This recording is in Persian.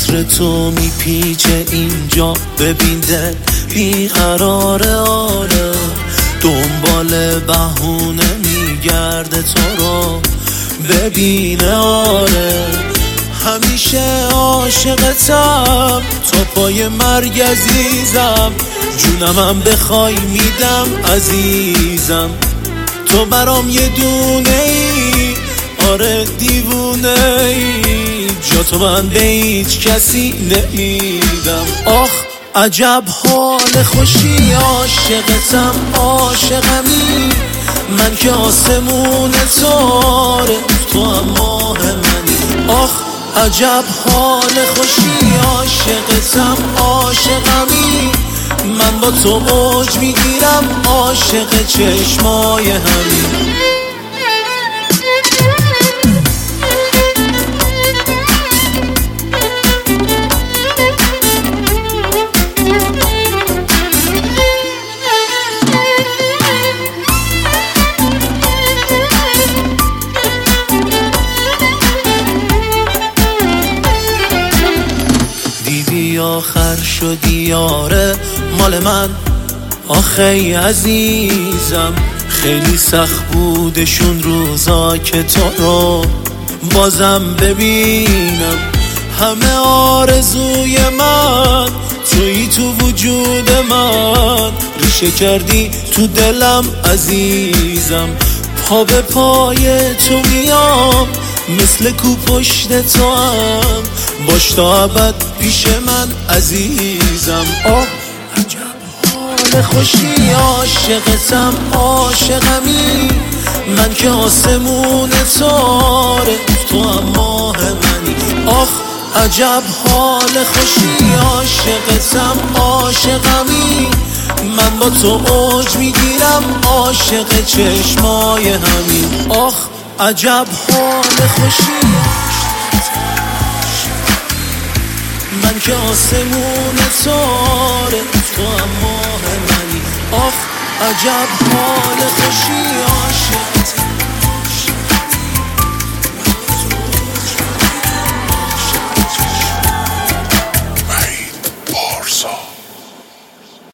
عطر تو میپیچه اینجا، ببین دل بیقراره. آره دنبال بهونه میگرده تو رو ببینه. آره همیشه عاشقتم تا پای مرگ عزیزم، جونمم بخوای میدم عزیزم. تو برام یه دونه ای، آره دیوونه ای، جا تو من به هیچ کسی نمیدم. آخ عجب حال خوشی، عاشقتم عاشقمی، من که آسمون تاره تو هم ماه منی. آخ عجب حال خوشی، عاشقتم عاشقمی، من با تو اوج میگیرم، عاشق چشمای همین. دیدی آخر شدی آره مال من، آخه عزیزم خیلی سخت بودشون روزا که تو رو بازم ببینم. همه آرزوی من تویی تو وجود من، ریشه کردی تو دلم عزیزم. پا به پای تو میام مثل کو پشت تو هم، باش تا ابد پیش من عزیزم. آه عجب حال خوشی، عاشقتم عاشقمی، من که آسمون تاره تو هم ماه منی. آخ عجب حال خوشی، عاشقتم عاشقمی، من با تو اوج میگیرم، عاشق چشمای همین. آخ عجب حال خوشی، من که آسمون تاره تو هم ماه منی. آخ عجب حال خوشی، عاشقتم